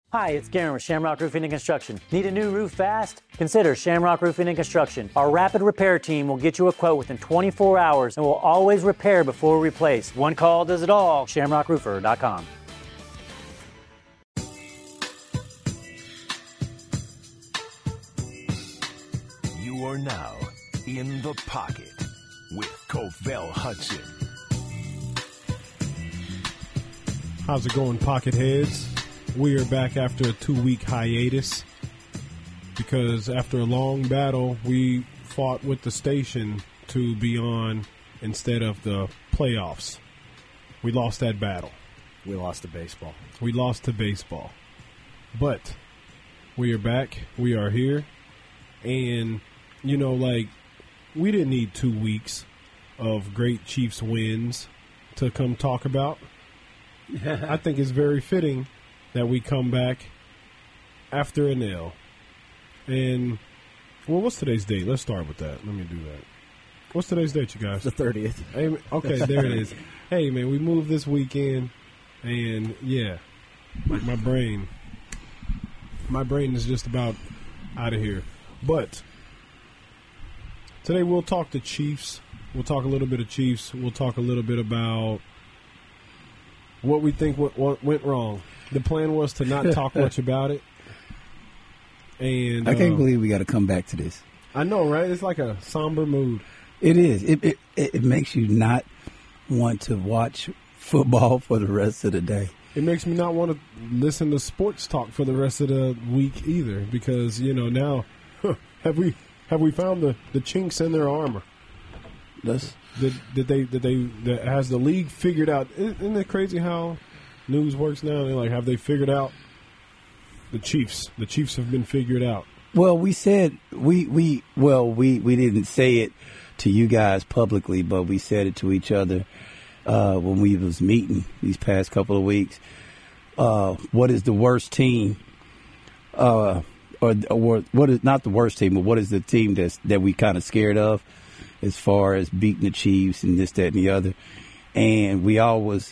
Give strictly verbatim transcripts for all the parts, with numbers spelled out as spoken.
Hi, it's Garen with Shamrock Roofing and Construction. Need a new roof fast? Consider Shamrock Roofing and Construction. Our rapid repair team will get you a quote within twenty-four hours and will always repair before we replace. One call does it all. shamrock roofer dot com. You are now in the pocket with Covell Hudson. How's it going, Pocket Heads? We are back after a two-week hiatus because after a long battle, we fought with the station to be on instead of the playoffs. We lost that battle. We lost to baseball. We lost to baseball. But we are back. We are here. And, you know, like, we didn't need two weeks of great Chiefs wins to come talk about. I think it's very fitting that we come back after an L. And, well, what's today's date? Let's start with that. Let me do that. What's today's date, you guys? The thirtieth. Hey, okay, there it is. Hey, man, we moved this weekend, and, yeah, like my brain, my brain is just about out of here. But today we'll talk to Chiefs. We'll talk a little bit of Chiefs. We'll talk a little bit about what we think what, what went wrong. The plan was to not talk much about it. And I can't uh, believe we got to come back to this. I know, right? It's like a somber mood. It is. It, it it makes you not want to watch football for the rest of the day. It makes me not want to listen to sports talk for the rest of the week either, because you know now huh, have we have we found the, the chinks in their armor? That's Did, did they did they the, has the league figured out? Isn't it crazy how news works now? They're like, have they figured out the Chiefs? The Chiefs have been figured out. well, we said we we well we, we didn't say it to you guys publicly, but we said it to each other uh, when we was meeting these past couple of weeks. Uh, what is the worst team? Uh, or, or what is not the worst team, but what is the team that's that we kind of scared of, as far as beating the Chiefs and this, that, and the other? And we all was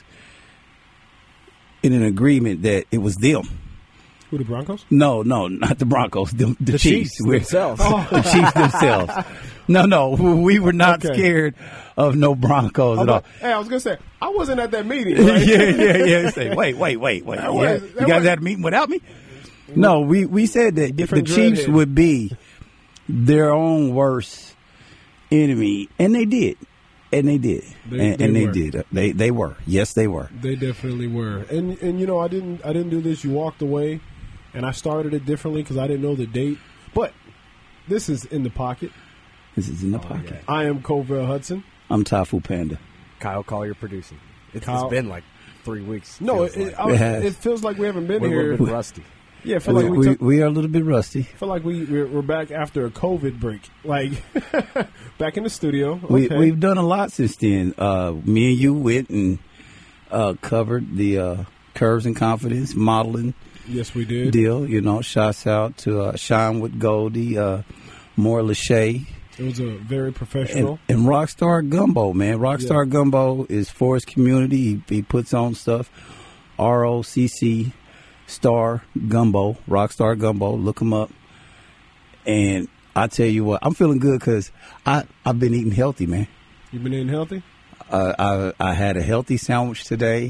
in an agreement that it was them. Who, the Broncos? No, no, not the Broncos. The, the, The Chiefs. Chiefs We're- themselves. The Chiefs themselves. No, no, we were not Okay. scared of no Broncos at all. Hey, I was gonna say I wasn't at that meeting. Right? yeah, yeah, yeah. Say, wait, wait, wait, wait. That Yeah. was- You that guys was- had a meeting without me? No, we, we said that the Different Chiefs dreadhead. would be their own worst enemy, and they did. And they did. They- and they and they were. did. They they were. Yes, they were. They definitely were. And and you know, I didn't I didn't do this. You walked away, and I started it differently because I didn't know the date. But this is in the pocket. This is in the pocket. yeah. I am Covell Hudson. I'm Tafu Panda. Kyle Collier producing. It, Kyle- it's been like three weeks. No, it, feels it, like. I- It has. it feels like we haven't been We're a here. little bit rusty. Yeah, I feel We, like we, we, took, we are a little bit rusty. feel like we we're, we're back after a COVID break. Like back in the studio. We, Okay. we've done a lot since then. Uh, me and you went and uh, covered the uh, Curves and Confidence modeling yes, we did. deal. You know, shouts out to uh, Shine with Goldie, uh, Moore Lachey, It was a very and, professional. and Rockstar Gumbo, man. Rockstar Yeah. Gumbo is for his community. He, he puts on stuff. R O C C Star Gumbo, Rockstar Gumbo. Look him up. And I tell you what, I'm feeling good because I've been eating healthy, man. You been eating healthy? Uh, I, I had a healthy sandwich today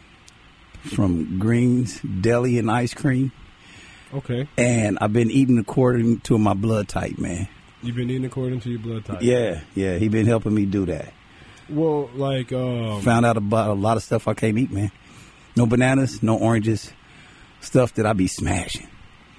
from Green's Deli and Ice Cream. Okay. And I've been eating according to my blood type, man. You've been eating according to your blood type. Yeah, yeah. He been helping me do that. Well, like um, Found out about a lot of stuff I can't eat, man. No bananas, no oranges, stuff that I be smashing.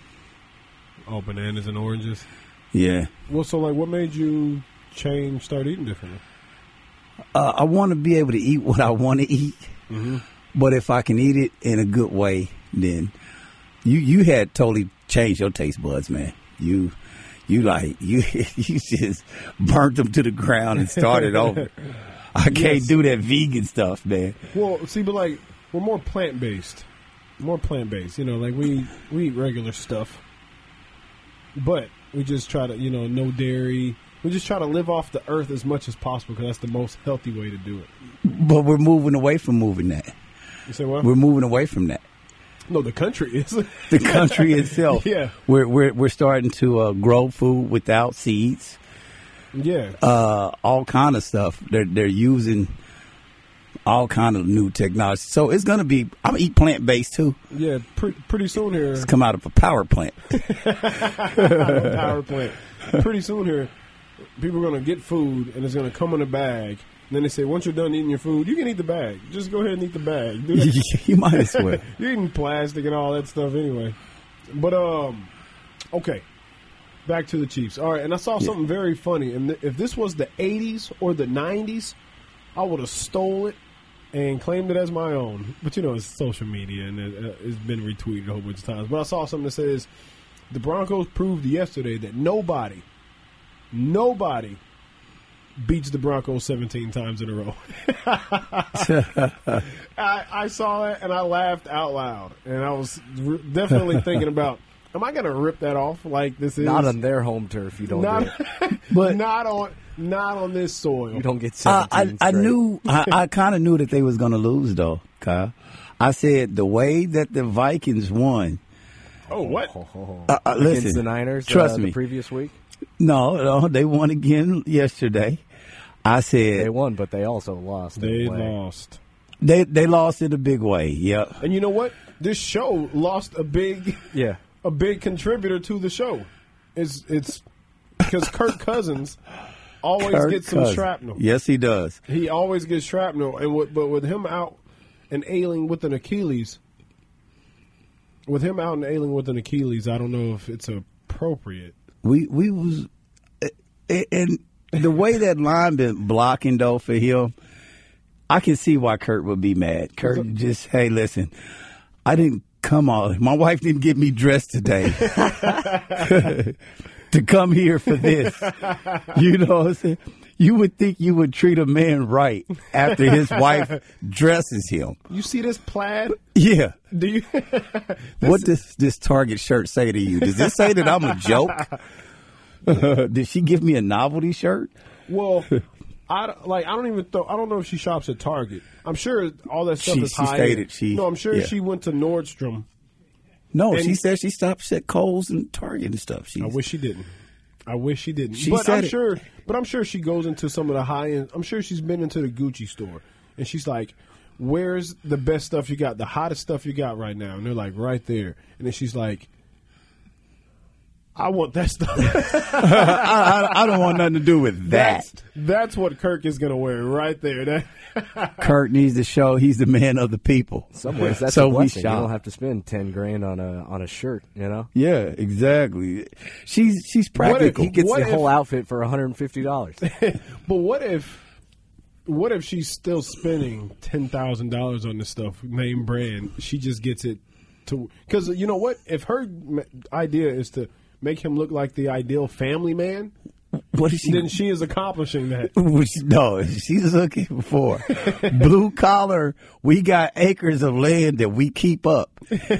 oh, bananas and oranges. Yeah. Well, so like, what made you change, start eating differently? Uh, I want to be able to eat what I want to eat, Mm-hmm. but if I can eat it in a good way, then you you had totally changed your taste buds, man. You you like you you just burnt them to the ground and started over. I can't Yes. do that vegan stuff, man. Well, see, but like, we're more plant based, more plant based. You know, like we we eat regular stuff, but we just try to, you know, no dairy. We just try to live off the earth as much as possible because that's the most healthy way to do it. But we're moving away from moving that. You say what? We're moving away from that. No, the country is. The country itself. Yeah. We're, we're, we're starting to uh, grow food without seeds. Yeah. Uh, all kind of stuff. They're, they're using all kind of new technology. So it's going to be, I'm going to eat plant-based too. Yeah, pre- pretty soon here. It's come out of a power plant. Power plant. Pretty soon here, people are going to get food, and it's going to come in a bag. And then they say, once you're done eating your food, you can eat the bag. Just go ahead and eat the bag. Do that. You might as well. You're eating plastic and all that stuff anyway. But, um, okay. Back to the Chiefs. All right, and I saw something yeah. very funny. And th- if this was the eighties or the nineties, I would have stole it and claimed it as my own. But, you know, it's social media, and it, uh, it's been retweeted a whole bunch of times. But I saw something that says, the Broncos proved yesterday that nobody, nobody beats the Broncos seventeen times in a row. I, I saw that, and I laughed out loud. And I was re- definitely thinking about, am I going to rip that off like this is? Not on their home turf, you don't not, do it. But not on not on this soil. You don't get Uh, seventeen I, I straight. knew, I, I kind of knew that they was going to lose, though, Kyle. I said the way that the Vikings won. Oh, what? Uh, uh, listen, Against the Niners trust uh, me. the previous week? No, no, they won again yesterday. I said They won, but they also lost. They in a way. lost. they they lost in a big way. Yep. And you know what? This show lost a big Yeah. a big contributor to the show. It's it's because Kirk Cousins always Kirk gets some Cousins. shrapnel. Yes, he does. He always gets shrapnel, and with, but with him out and ailing with an Achilles, with him out and ailing with an Achilles, I don't know if it's appropriate. We we was and the way that line been blocking though for him, I can see why Kurt would be mad. Kurt just, hey, listen, I didn't come all. My wife didn't get me dressed today to come here for this. You know what I'm saying? You would think you would treat a man right after his wife dresses him. You see this plaid? Yeah. Do you? What does this Target shirt say to you? Does this say that I'm a joke? Did she give me a novelty shirt? Well, I don't- like. I don't even. Th- I don't know if she shops at Target. I'm sure all that stuff She- is she high. stated end. she- no, I'm sure yeah. she went to Nordstrom. No, And- she said she stops at Kohl's and Target and stuff. She's, I wish she didn't. I wish she didn't. She but said I'm it. sure. But I'm sure she goes into some of the high end. I'm sure she's been into the Gucci store, and she's like, "Where's the best stuff you got? The hottest stuff you got right now?" And they're like, "Right there." And then she's like, "I want that stuff." I, I, I don't want nothing to do with that. That's, that's what Kirk is gonna wear right there. That, Kurt needs to show he's the man of the people. Some ways that's so a we blessing. You shop. don't have to spend ten grand on a on a shirt. You know, Yeah, exactly. She's she's What if practical. he gets What the if- whole outfit for one hundred and fifty dollars. but what if? What if she's still spending ten thousand dollars on this stuff, name brand? She just gets it to because you know what? If her m- idea is to make him look like the ideal family man, What is she? then she is accomplishing that. Which, no, she's looking for blue collar. We got acres of land that we keep up.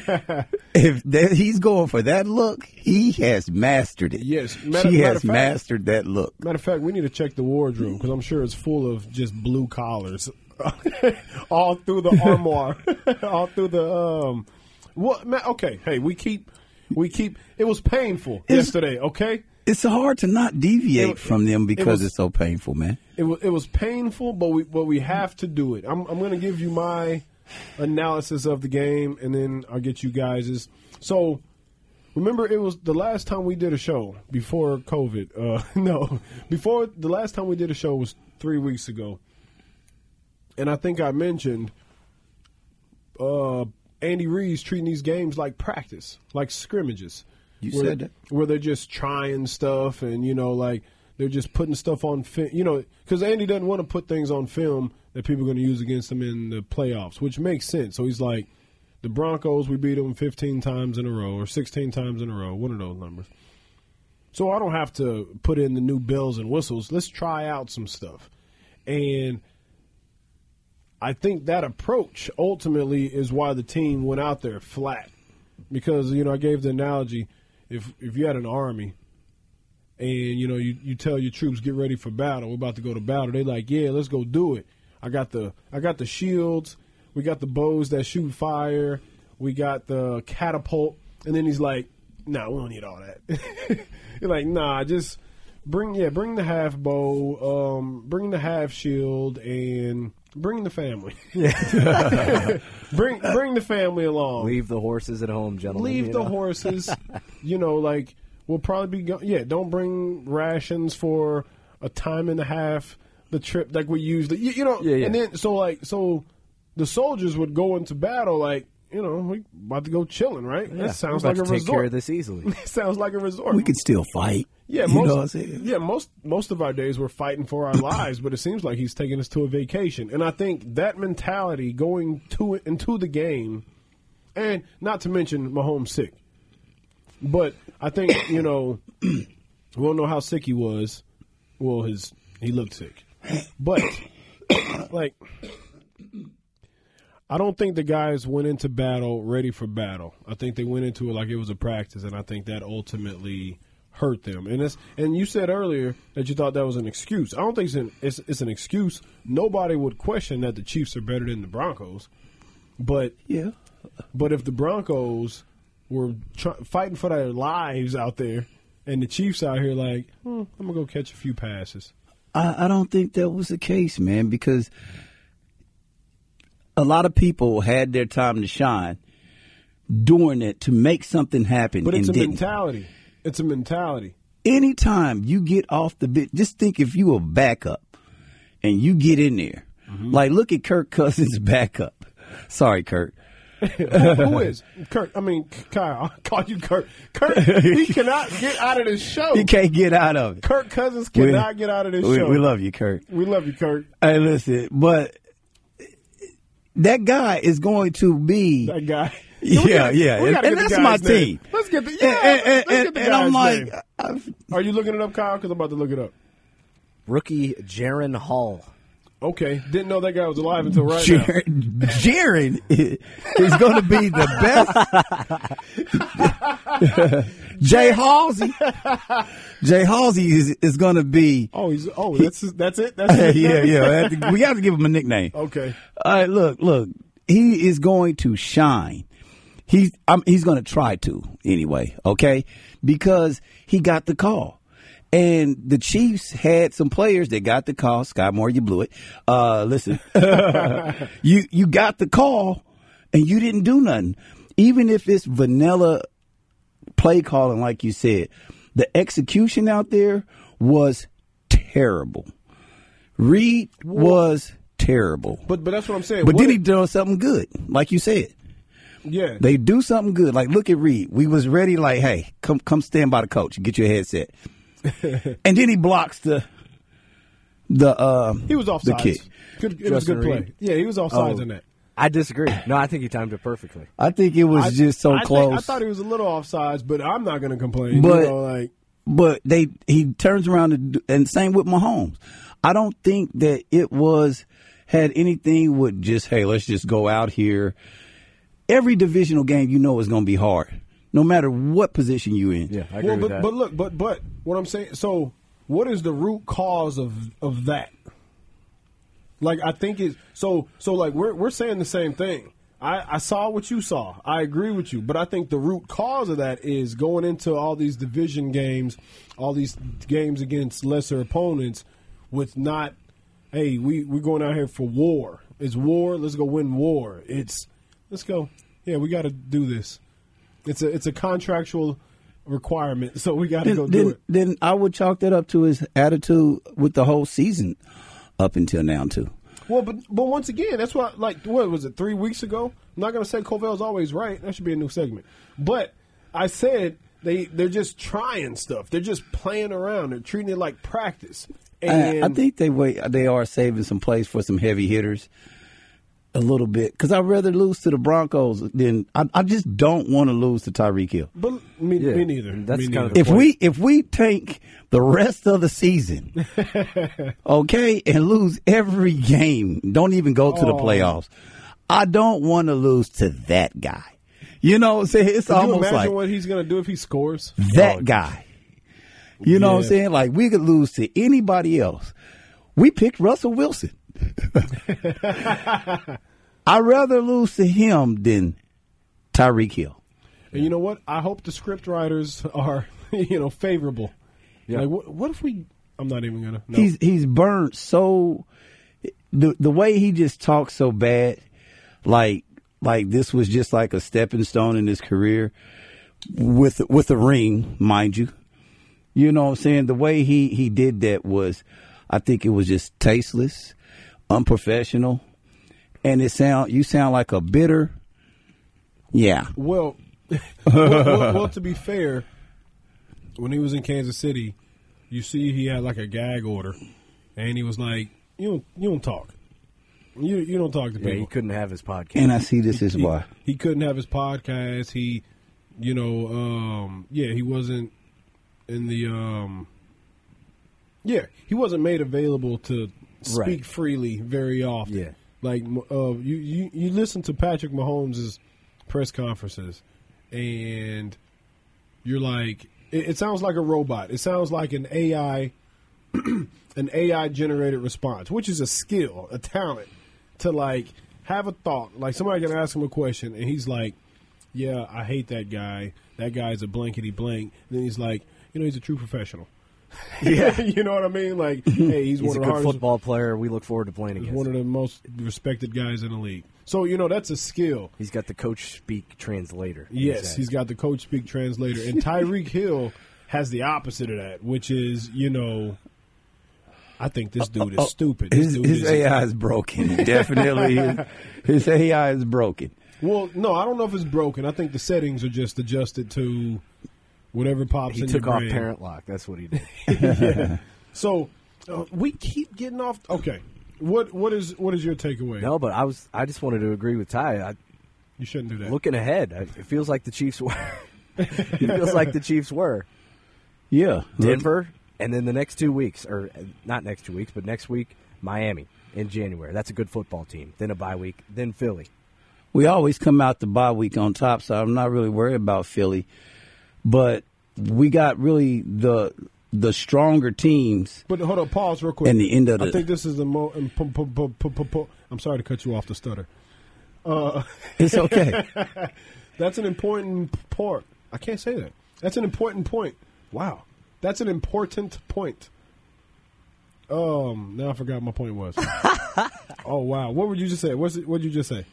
If that, he's going for that look, he has mastered it. Yes, matter- she matter has of fact- mastered that look. Matter of fact, we need to check the wardrobe because I'm sure it's full of just blue collars all through the armoire, all through the um. What? Man, okay, hey, we keep, we keep. It was painful It's- yesterday. Okay. It's hard to not deviate It- from them because was- it's so painful, man. It was it was painful, but we but we have to do it. I'm I'm going to give you my analysis of the game, and then I'll get you guys's. So remember, it was the last time we did a show before COVID. Uh, no, before the last time we did a show was three weeks ago, and I think I mentioned uh, Andy Reid's treating these games like practice, like scrimmages. You where, said that. where they're just trying stuff, and you know, like they're just putting stuff on film. You know, because Andy doesn't want to put things on film that people are going to use against him in the playoffs, which makes sense. So he's like, the Broncos, we beat them fifteen times in a row or sixteen times in a row, one of those numbers. So I don't have to put in the new bells and whistles. Let's try out some stuff, and I think that approach ultimately is why the team went out there flat. Because, you know, I gave the analogy, if if you had an army and, you know, you, you tell your troops, get ready for battle, we're about to go to battle, they like, yeah, let's go do it. I got the I got the shields, we got the bows that shoot fire, we got the catapult, and then he's like, "Nah, we don't need all that." You're like, "Nah, just bring yeah, bring the half bow, um, bring the half shield, and bring the family. Yeah, bring bring the family along. Leave the horses at home, gentlemen. Leave you the know? horses. You know, like we'll probably be go- yeah. Don't bring rations for a time and a half. The trip like we usually, you, you know, Yeah, yeah. and then so like so, the soldiers would go into battle like you know we about to go chilling, right? Yeah, That sounds we're like about a to take resort. care of this easily. It sounds like a resort. We could still fight. Yeah, you most, know what I'm saying? Yeah, most most of our days we're fighting for our lives, but it seems like he's taking us to a vacation. And I think that mentality going to it into the game, and not to mention Mahomes sick. But I think, you know, we don't know how sick he was. Well, his he looked sick. But like I don't think the guys went into battle ready for battle. I think they went into it like it was a practice, and I think that ultimately hurt them. And it's and you said earlier that you thought that was an excuse. I don't think it's an, it's, it's an excuse. Nobody would question that the Chiefs are better than the Broncos. But Yeah. but if the Broncos were try, fighting for their lives out there, and the Chiefs out here like, hmm, I'm gonna go catch a few passes. I, I don't think that was the case, man, because a lot of people had their time to shine doing it to make something happen. But it's and a didn't. mentality. It's a mentality. Anytime you get off the bit, just think if you were backup and you get in there. Mm-hmm. Like, look at Kirk Cousins' backup. Sorry, Kirk. who, who is Kirk? I mean, Kyle. I'll call you Kirk. Kirk, he cannot get out of this show. He can't get out of it. Kirk Cousins cannot We- get out of this We, show. we love you, Kirk. We love you, Kirk. Hey, listen, but that guy is going to be. That guy. Yeah, We gotta- yeah, we and, gotta and get the that's my guy's name. team. Let's get the yeah. And, and, let's and, get the and I'm guy's like, name. I've, Are you looking it up, Kyle? Because I'm about to look it up. Rookie Jaron Hall. Okay, didn't know that guy was alive until right Jared, Jared is, is going to be the best. Jay Halsey, Jay Halsey is is going to be. now. Oh, he's oh that's that's it. That's his yeah, name? yeah. We have to give him a nickname. Okay. All right, look, look. He is going to shine. He's um, he's going to try to anyway. Okay, because he got the call. And the Chiefs had some players that got the call. Scott Moore, you blew it. Uh, listen, you you got the call, and you didn't do nothing. Even if it's vanilla play calling, like you said, the execution out there was terrible. Reed was terrible. But but that's what I'm saying. But What then he if- did something good, like you said. yeah. They do something good. Like, look at Reed. We was ready, like, hey, come come stand by the coach and get your headset. And then he blocks the the uh, he was the offsides. kick. Good, it was a Justin good play. Reed. Yeah, he was offsides Oh. in that. I disagree. No, I think he timed it perfectly. I think it was I- just so I think- close. I thought he was a little offsides, but I'm not going to complain. But- you know, like But they he turns around and, do- and same with Mahomes. I don't think that it was had anything with just, hey, let's just go out here. Every divisional game you know is going to be hard, no matter what position you in. Yeah, I agree well, with but that. but look, but but what I'm saying. So, what is the root cause of of that? Like, I think it's so so. Like, we're we're saying the same thing. I, I saw what you saw. I agree with you, but I think the root cause of that is going into all these division games, all these games against lesser opponents, with not, hey, we we're going out here for war. It's war. Let's go win war. It's let's go. Yeah, we got to do this. It's a it's a contractual requirement, so we got to Then, go do then, it. then I would chalk that up to his attitude with the whole season up until now too. Well, but but once again, that's what like what was it three weeks ago? I'm not gonna say Covell's always right. That should be a new segment. But I said they they're just trying stuff. They're just playing around. They're treating it like practice. And I, I think they wait. They are saving some plays for some heavy hitters a little bit because I'd rather lose to the Broncos than I, I just don't want to lose to Tyreek Hill. But me, Yeah, me neither. that's me kind neither. of the If point. we if we tank the rest of the season, okay, and lose every game, don't even go to the Oh. playoffs. I don't want to lose to that guy. You know what I'm saying? It's Could you almost imagine like what he's gonna do if he scores? that Oh, guy. You know what I'm Yeah. saying? Like we could lose to anybody else. We picked Russell Wilson. I'd rather lose to him than Tyreek Hill. And you know what? I hope the script writers are, you know, favorable. Yeah. Like, what, what if we? I'm not even gonna. No. He's he's burned so the the way he just talks so bad, like like this was just like a stepping stone in his career with with a ring, mind you. You know what I'm saying? The way he, he did that was, I think it was just tasteless, unprofessional, and it sound you sound like a bitter. Yeah. Well, well, well, well, to be fair, when he was in Kansas City, you see he had like a gag order, and he was like, "You don't, you don't talk, you you don't talk to Yeah, people." he couldn't have his podcast. And I see this is he, why. he couldn't have his podcast. He, you know, um, yeah, he wasn't in the, um, yeah, he wasn't made available to speak Right. freely very often. Yeah. Like uh, you, you, you listen to Patrick Mahomes' press conferences, and you're like, it, it sounds like a robot. It sounds like an A I, an A I generated response, which is a skill, a talent to like have a thought. Like somebody can ask him a question, and he's like, "Yeah, I hate that guy. That guy's a blankety blank." And then he's like, "You know, he's a true professional." Yeah, you know what I mean. Like, hey, he's, He's one a of the good hardest, football player. We look forward to playing against one of him. the most respected guys in the league. So you know that's a skill. He's got the coach speak translator. Yes, he's got the coach speak translator, and Tyreek Hill has the opposite of that, which is, you know, I think this dude is stupid. This His, dude his is, A I is broken. Definitely, his, his A I is broken. Well, no, I don't know if it's broken. I think the settings are just adjusted to whatever pops He in took your off brain. parent lock. That's what he did. Yeah. So uh, we keep getting off. Okay, what what is what is your takeaway? No, but I was. I just wanted to agree with Ty. I, You shouldn't do that. looking ahead, I, it feels like the Chiefs were. It feels like the Chiefs were Yeah, Denver, and then the next two weeks, or uh, not next two weeks, but next week, Miami in January. That's a good football team. Then a bye week. Then Philly. We always come out the bye week on top, so I'm not really worried about Philly. But we got really the the stronger teams. But hold on, pause real quick. And the end of I the- think this is the mo. um, pu- pu- pu- pu- pu- pu- I'm sorry to cut you off the stutter. Uh, It's okay. that's an important part. I can't say that. That's an important point. Wow, that's an important point. Um, now I forgot what my point was. Oh wow, what would you just say? What's it, what did you just say?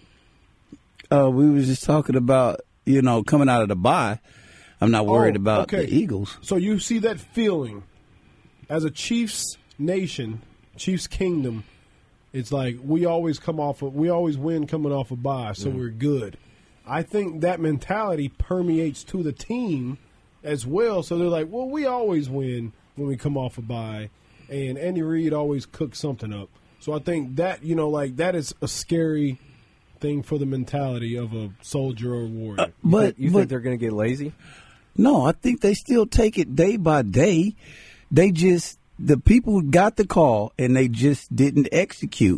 uh, we was just talking about, you know, coming out of the bye. I'm not worried Oh, about okay. the Eagles. So you see that feeling as a Chiefs nation, Chiefs kingdom. It's like we always come off of, we always win coming off a bye, so we're good. I think that mentality permeates to the team as well. So they're like, well, we always win when we come off a bye, and Andy Reid always cooks something up. So I think that, you know, like that is a scary thing for the mentality of a soldier or warrior. Uh, but You but think they're going to get lazy? no, I think they still take it day by day. They just the people got the call and they just didn't execute.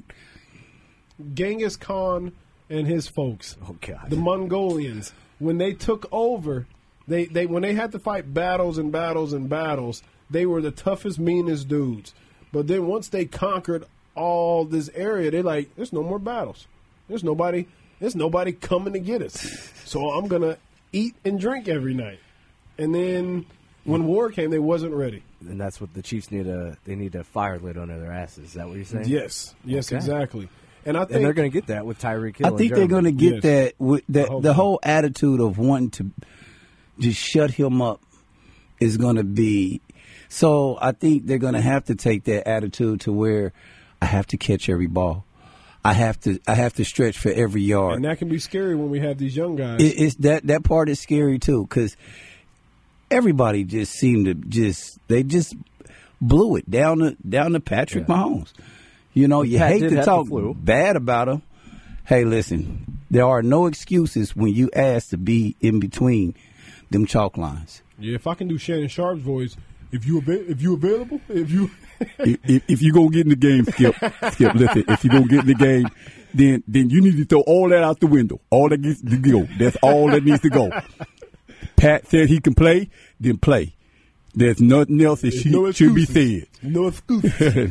Genghis Khan and his folks, Oh God. the Mongolians, when they took over, they, they when they had to fight battles and battles and battles, they were the toughest, meanest dudes. But then once they conquered all this area, they're like, there's no more battles. There's nobody there's nobody coming to get us. So I'm gonna eat and drink every night. And then when war came, they wasn't ready. And that's what the Chiefs need a. They need a fire lit under their asses. Is that what you're saying? Yes. Yes, Okay. exactly. And I think And they're going to get that with Tyreek Hill. I think and they're going to German. get Yes. that with I that hope the so. whole attitude of wanting to just shut him up is going to be. So I think they're going to have to take that attitude to where I have to catch every ball. I have to I have to stretch for every yard. and that can be scary when we have these young guys. It, it's that that part is scary too because everybody just seemed to just they just blew it down to down to Patrick Yeah. Mahomes. You know, you Pat hate did to have the talk flu. bad about him. Hey, listen, there are no excuses when you ask to be in between them chalk lines. Yeah, if I can do Shannon Sharp's voice, if you ava- if you available, if you if, if, if you're going to get in the game, Skip, Skip, listen, if you're going to get in the game, then then you need to throw all that out the window. All that needs to go. That's all that needs to go. Pat said he can play, then play. There's nothing else that should, no should be excuses. said. no excuses.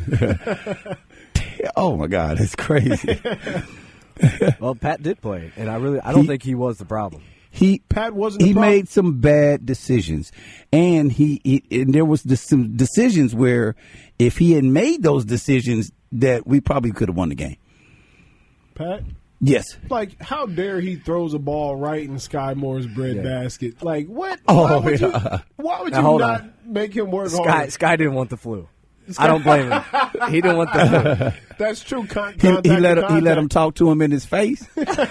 Oh my God, that's crazy. Well, Pat did play, and I really, I don't He- think he was the problem. He Pat wasn't. He the problem. made some bad decisions, and he, he and there was the, some decisions where if he had made those decisions, that we probably could have won the game. Pat. Yes. Like, how dare he throws a ball right in Sky Moore's bread Yeah. basket? Like, what? Oh, why would yeah. you, why would Now, you hold not on. make him work Sky, hard? Sky didn't want the flu. I don't blame him. He didn't want the flu. That's true. Con- He, he contact let to him, he let contact. him talk to him in his face.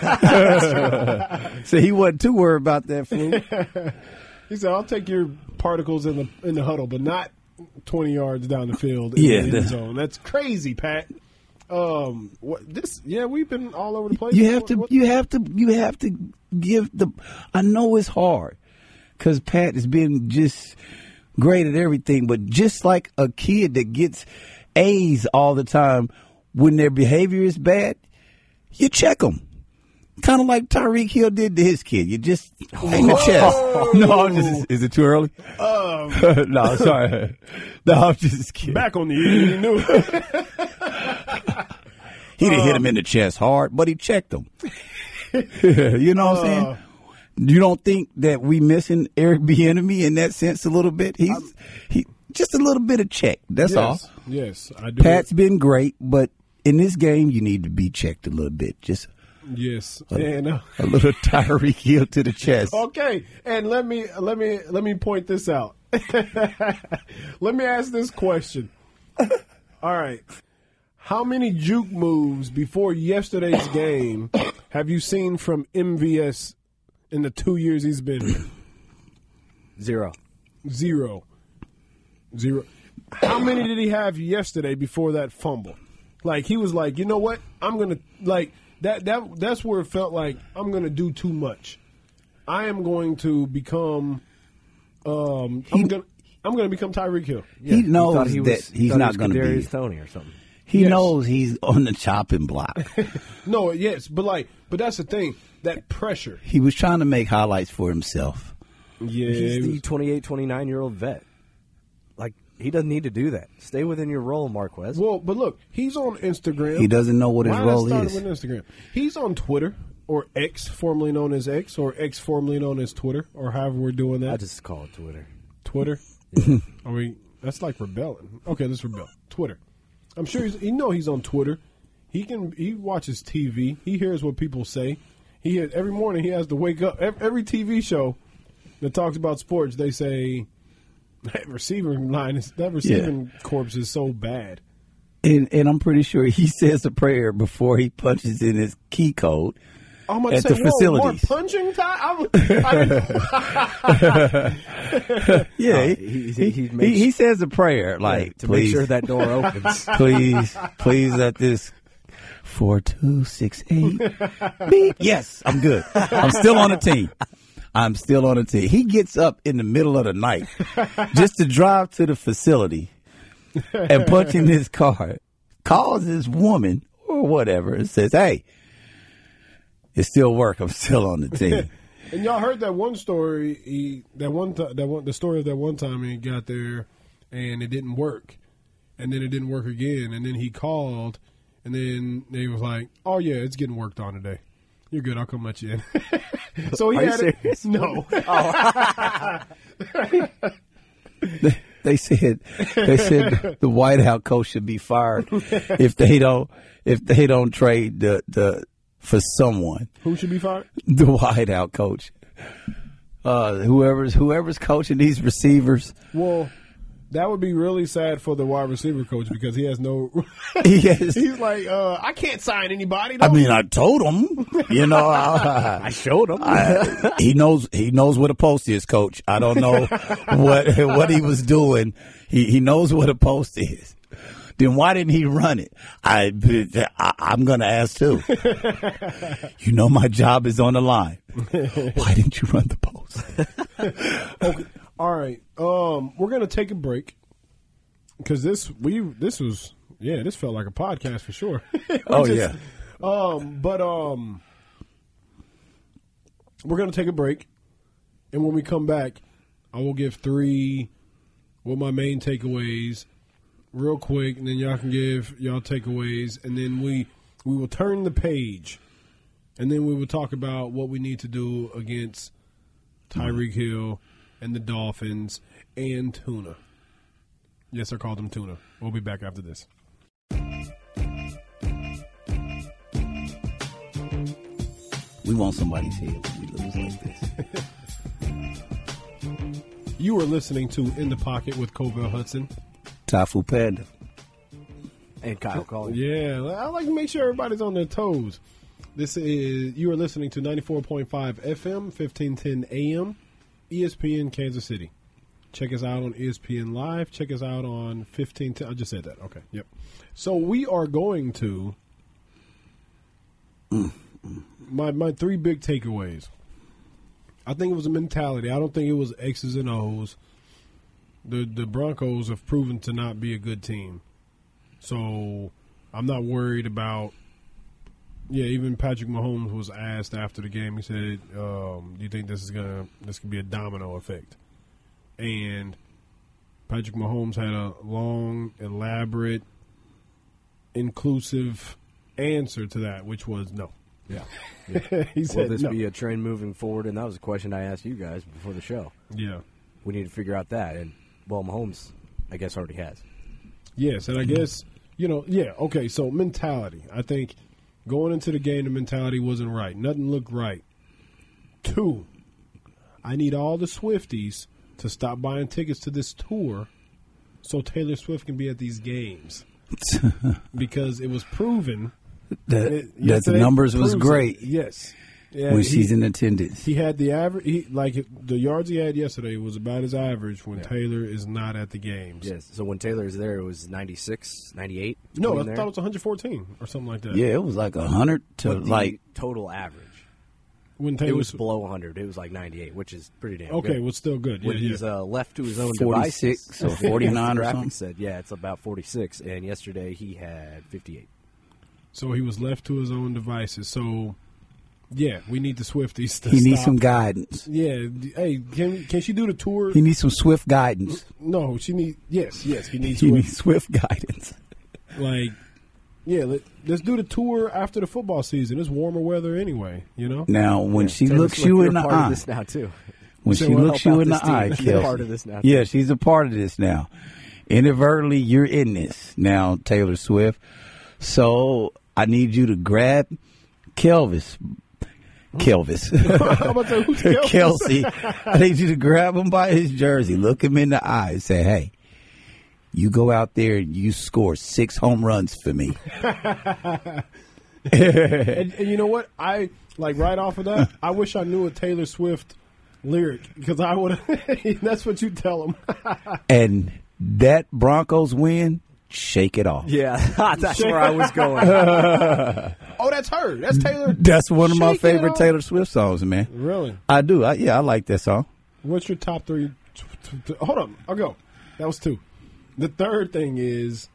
So he wasn't too worried about that flu. He said, "I'll take your particles in the in the huddle, but not twenty yards down the field in Yeah, the the- end zone." That's crazy, Pat. Um, what this? Yeah, we've been all over the place. You have What- to, what- you have to, you have to give the. I know it's hard because Pat has been just great at everything, but just like a kid that gets A's all the time, when their behavior is bad, you check them. Kind of like Tyreek Hill did to his kid. You just in the chest. No, I'm just. Is it too early? Um, No, sorry. No, I'm just kidding. back on the you knew. He didn't hit him in the chest hard, but he checked him. You know what I'm saying? You don't think that we missing Eric Bieniemy in that sense a little bit? He's he just a little bit of check. That's all. yes, yes, I do. Pat's been great, but in this game you need to be checked a little bit. Just yes, and. Uh, a little Tyreek Hill to the chest. Okay, and let me let me let me point this out. Let me ask this question. All right. How many juke moves before yesterday's game have you seen from M V S in the two years he's been here? Zero. Zero. Zero. How many did he have yesterday before that fumble? Like, he was like, you know what? I'm going to, like, that that that's where it felt like I'm going to do too much. I am going to become, um, I'm going to I'm going to become Tyreek Hill. He knows thought he that was, he's thought he not was going to be. Kadarius Toney or something. He Yes. knows he's on the chopping block. No, yes, but like, but that's the thing. That pressure. He was trying to make highlights for himself. Yeah. He's it the was- twenty-eight, twenty-nine-year-old vet. Like, he doesn't need to do that. Stay within your role, Marquez. well, but look, he's on Instagram. He doesn't know what his Why role I started is. with Instagram. He's on Twitter or X, formerly known as X, or X, formerly known as Twitter, or however we're doing that. I just call it Twitter. Twitter. Are we? That's like rebelling. Okay, let's rebel. Twitter. I'm sure he's. You know, he's on Twitter. He can. He watches T V. He hears what people say. He hears, every morning he has to wake up. Every, every T V show that talks about sports, they say that receiving line is that receiving corpse is so bad. And, and I'm pretty sure he says a prayer before he punches in his key code I'm about at to say, the whoa, facilities. more punching time. I, was- I didn't- Yeah, Uh, he, he- he- he, he he, makes- he says a prayer like, to please, make sure that door opens. please, please let this four two six eight beep. Yes, I'm good. I'm still on the team. I'm still on the team. He gets up in the middle of the night just to drive to the facility and punch in his card, calls his woman or whatever and says, hey, it still work. I'm still on the team. And y'all heard that one story. He that one th- that one the story of that one time he got there and it didn't work, and then it didn't work again, and then he called, and then they was like, "Oh yeah, it's getting worked on today. You're good. I'll come let you in." So he Are you had it. serious? No. They, they said they said the Whiteout coach should be fired if they don't if they don't trade the the for someone. Who should be fired? The Whiteout coach, uh, whoever's whoever's coaching these receivers. Well, that would be really sad for the wide receiver coach because he has no. He has, He's like, uh, I can't sign anybody. I Don't- mean, I told him, you know, I, I showed him. I, he knows he knows what a post is, coach. I don't know what what he was doing. He he knows what a post is. Then why didn't he run it? I, I I'm gonna ask too. You know my job is on the line. Why didn't you run the post? Okay. All right. Um, we're gonna take a break because this we this was yeah this felt like a podcast for sure. We Oh, just- yeah. Um, but um, we're gonna take a break, and when we come back, I will give three what my main takeaways real quick, and then y'all can give y'all takeaways, and then we we will turn the page And then we would talk about what we need to do against Tyreek Hill and the Dolphins and Tuna. Yes, I called him Tuna. We'll be back after this. We want somebody's head when we lose like this. You are listening to In the Pocket with Covell Hudson. Tafu Panda. And Kyle Collins. Yeah, I like to make sure everybody's on their toes. This is you are listening to ninety-four point five F M, fifteen ten A M, E S P N Kansas City. Check us out on E S P N Live. Check us out on fifteen ten. I just said that. Okay. Yep. So we are going to Mm, mm. my my three big takeaways. I think it was a mentality. I don't think it was X's and O's. The the Broncos have proven to not be a good team. So I'm not worried about yeah, even Patrick Mahomes was asked after the game, he said, um, do you think this is gonna this could be a domino effect? And Patrick Mahomes had a long, elaborate, inclusive answer to that, which was no. Yeah. yeah. he Will said this no. be a trend moving forward? And that was a question I asked you guys before the show. Yeah. We need to figure out that. And, well, Mahomes, I guess, already has. Yes, and I guess, you know, yeah, okay, so mentality. I think going into the game, the mentality wasn't right. Nothing looked right. Two, I need all the Swifties to stop buying tickets to this tour so Taylor Swift can be at these games. Because it was proven that, it, that the yesterday numbers was proves great it. Yes. Yeah, when he, she's in attendance. He had the average, he, like the yards he had yesterday was about his average when Yeah. Taylor is not at the games. Yes. So when Taylor is there, it was ninety-six, ninety-eight? No, I between there? thought it was one hundred fourteen or something like that. Yeah, it was like a hundred to But the like. total average. When It Taylor was below one hundred. It was like ninety-eight, which is pretty damn okay, good. well, still good. Yeah, When yeah. he's uh, left to his own forty-six devices. or forty-nine or the graphic something. said, yeah, it's about forty-six, and yesterday he had fifty-eight. So he was left to his own devices. So, yeah, we need the Swifties to He needs stop. some guidance. Yeah, d- hey, can can she do the tour? He needs some swift guidance. No, she need. Yes, yes, he needs He Swift. needs swift guidance. Like, yeah, let, let's do the tour after the football season. It's warmer weather anyway, you know. Now, when Yeah, she Taylor looks Swift, you you're in the part of eye, this now too. when Say she what? looks Help you out in the this team. eye, She's a Kelsey. part of this now, Yeah, too. she's a part of this now. Inadvertently, you're in this now, Taylor Swift. So I need you to grab Kelvis. Kelvis. I'm about to say, who's Kelvis? Kelsey. I need you to grab him by his jersey, look him in the eye, and say, hey, you go out there and you score six home runs for me. and, and you know what? I like right off of that. I wish I knew a Taylor Swift lyric because I would. That's what you tell him. And that Broncos win, shake it off. Yeah, that's where I was going. Oh, that's her. That's Taylor. That's one of my Shake it favorite off. Taylor Swift songs, man. Really? I do. I, yeah, I like that song. What's your top three? T- t- t- hold on, I'll go. That was two. The third thing is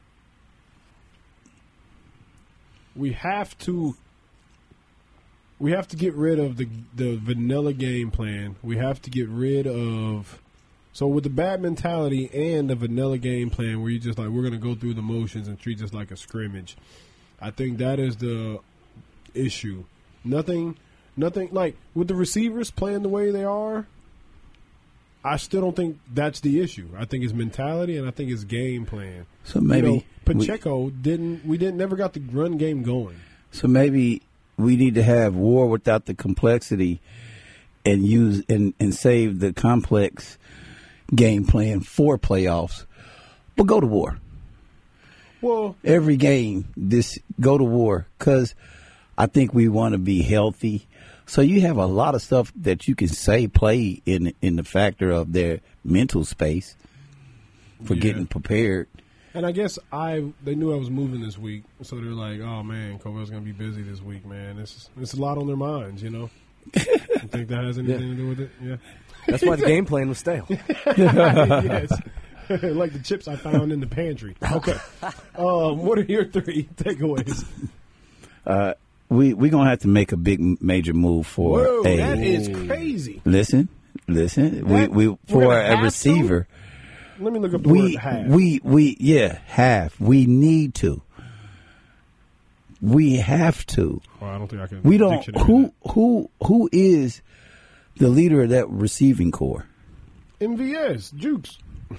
we have to we have to get rid of the the vanilla game plan. We have to get rid of so with the bad mentality and the vanilla game plan where you just like we're gonna go through the motions and treat this like a scrimmage. I think that is the issue. Nothing nothing like with the receivers playing the way they are. I still don't think that's the issue. I think it's mentality and I think it's game plan. So maybe you know, Pacheco we, didn't. We didn't never got the run game going. So maybe we need to have war without the complexity, and use and, and save the complex game plan for playoffs. But go to war. Well, Every game, this go to war because I think we want to be healthy. So you have a lot of stuff that you can say play in in the factor of their mental space for Yeah. getting prepared. and I guess I they knew I was moving this week, so they're like, "Oh man, Covell's gonna be busy this week, man. It's it's a lot on their minds, you know." You think that has anything Yeah. to do with it? Yeah. That's why the game plan was stale. Yes. Like the chips I found in the pantry. Okay. Um, what are your three takeaways? Uh, we we're gonna have to make a big major move for Whoa, a that is crazy. listen, listen. That- we we we're for gonna a have to? receiver. Let me look up the We word half. we we yeah half. We need to We have to. Well, I don't think I can. We don't. dictionary Who that. who who is the leader of that receiving core? M V S Jukes.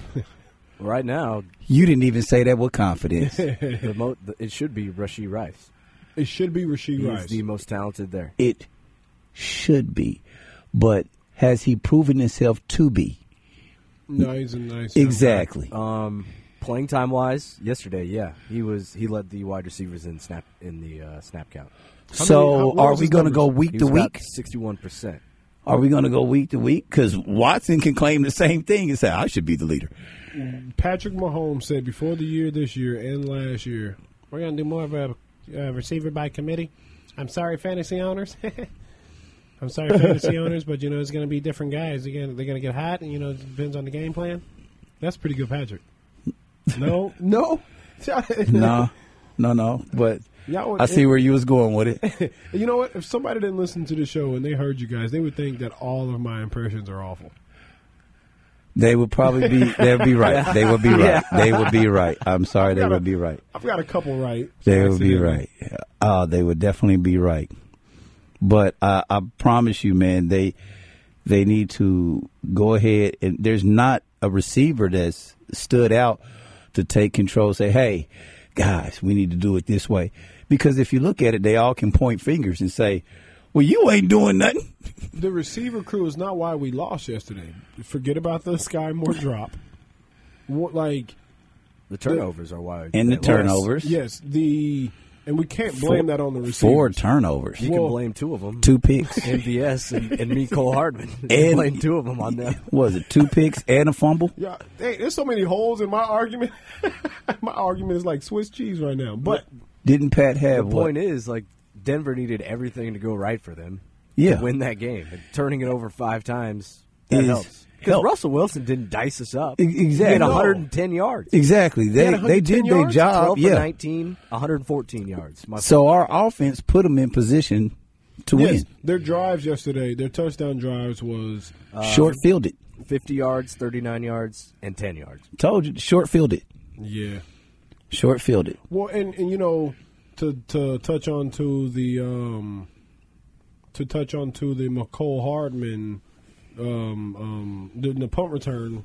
Right now, You didn't even say that with confidence. the mo- the, it should be Rashee Rice. It should be Rashee He's Rice. the most talented there. It should be, but has he proven himself to be? No, he's a nice. Exactly. Um, playing time wise, yesterday, yeah, he was. He led the wide receivers in snap in the uh, snap count. How So many- how- what are was we his going to numbers? go week He to was week? sixty-one percent. Are we going to go week to week? Because Watson can claim the same thing and say, I should be the leader. Patrick Mahomes said before the year this year and last year, we're going to do more of a uh, receiver by committee. I'm sorry, fantasy owners. I'm sorry, fantasy owners, but, you know, it's going to be different guys. Again, they're going to get hot, and, you know, it depends on the game plan. That's pretty good, Patrick. No? No? No, no, no. But Y'all would- I see where you was going with it. You know what? If somebody didn't listen to the show and they heard you guys, they would think that all of my impressions are awful. They would probably be. They would be right. They would be right. They would be right. I'm sorry. They got a- would be right. I've got a couple right. They would be accidentally. right. Uh, they would definitely be right. But uh, I promise you, man, they they need to go ahead and there's not a receiver that's stood out to take control. Say, hey, guys, we need to do it this way. Because if you look at it, they all can point fingers and say, well, you ain't doing nothing. The receiver crew is not why we lost yesterday. Forget about the Sky Moore drop. What, like The turnovers are why. And the Yes. turnovers. yes, the and we can't blame that on the receivers. Four turnovers. You Well, can blame two of them. Two picks. M V S and, and me, Cole Hardman. You And- can blame two of them on them. Was it two picks and a fumble? Yeah, hey, there's so many holes in my argument. My argument is like Swiss cheese right now. But Didn't Pat have The what? point is, like, Denver needed everything to go right for them Yeah. to win that game. And turning it over five times, that Is helps. Because help. Russell Wilson didn't dice us up. E- exactly. He had No. one hundred ten yards. Exactly. They had they one hundred ten did their yards? job. twelve for Yeah. nineteen, one hundred fourteen yards. My So our offense put them in position to yes, win. their drives yesterday, their touchdown drives was Short fielded. fifty yards, thirty-nine yards, and ten yards. Told you, short fielded. yeah. Short fielded. Well, and, and you know, to to touch on to the um, to touch on to the McCole Hardman, um, um, the, the punt return.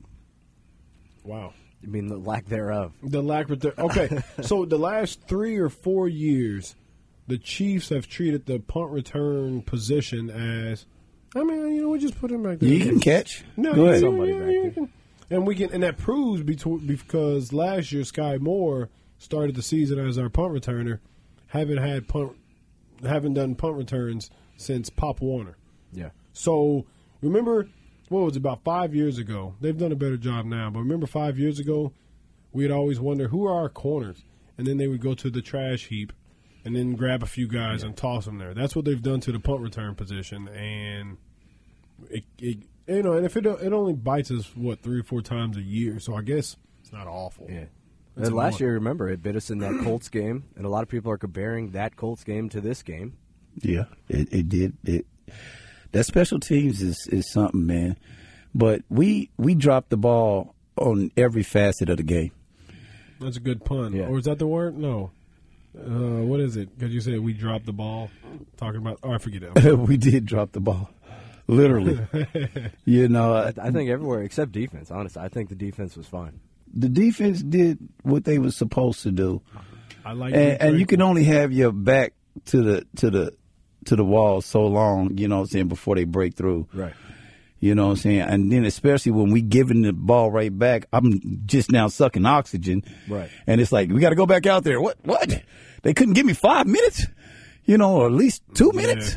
Wow, I mean, the lack thereof. the lack of the, okay. So the last three or four years, the Chiefs have treated the punt return position as, I mean, you know, we just put him back there. You can catch. No, Go you- ahead. you- Somebody you- back you there. can- and we can, and that proves between, because last year Sky Moore started the season as our punt returner, haven't had punt, haven't done punt returns since Pop Warner. Yeah. So remember, what was it, about five years ago? They've done a better job now, but remember five years ago, we'd always wonder who are our corners, and then they would go to the trash heap, and then grab a few guys and toss them there. That's what they've done to the punt return position, and it, it you know, and if it it only bites us what three or four times a year, so I guess it's not awful. Yeah. That's And last annoying. year, remember, it bit us in that Colts game, and a lot of people are comparing that Colts game to this game. Yeah, it, it did. It that special teams is, is something, man. But we we dropped the ball on every facet of the game. That's a good pun. Yeah. Or is that the word? No. Uh, what is it? Because you said we dropped the ball. Talking about. Oh, I forget it. We did drop the ball, literally. you know, I, I think everywhere except defense, honestly. I think the defense was fine. the defense did what they were supposed to do, I like. and, and you can only have your back to the to the to the wall so long. You know what I'm saying, before they break through. Right. You know what I'm saying? And then especially when we giving the ball right back, I'm just now sucking oxygen. Right. And it's like, we got to go back out there. What? What? They couldn't give me five minutes? You know, or at least two minutes?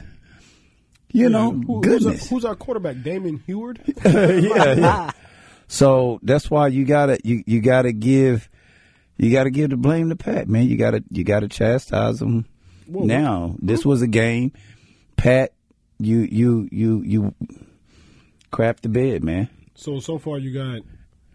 You know, Who- who's, goodness. our, who's our quarterback? Damon Heward. yeah, yeah. So that's why you gotta you, you gotta give you gotta give the blame to Pat, man. You gotta you gotta chastise him. Whoa. Now, this was a game. Pat, you you you you crap the bed, man. So so far you got